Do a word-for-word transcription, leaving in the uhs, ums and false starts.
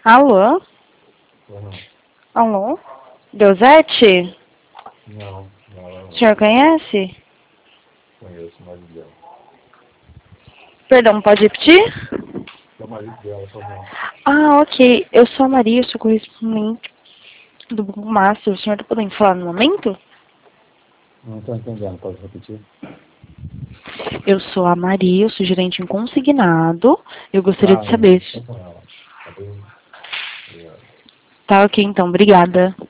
Alô? Uhum. Alô? Deusete? Não, não, não. O senhor conhece? Conheço o marido dela. Perdão, pode repetir? É o marido dela, só não. Ah, ok. Eu sou a Maria, sou correspondente do Google Master. O senhor está podendo falar no momento? Não estou entendendo, pode repetir? Eu sou a Maria, eu sou gerente em consignado. Eu gostaria Ah, de não. saber. Estou com ela. Tá bem? Obrigado. Tá ok, então. Obrigada.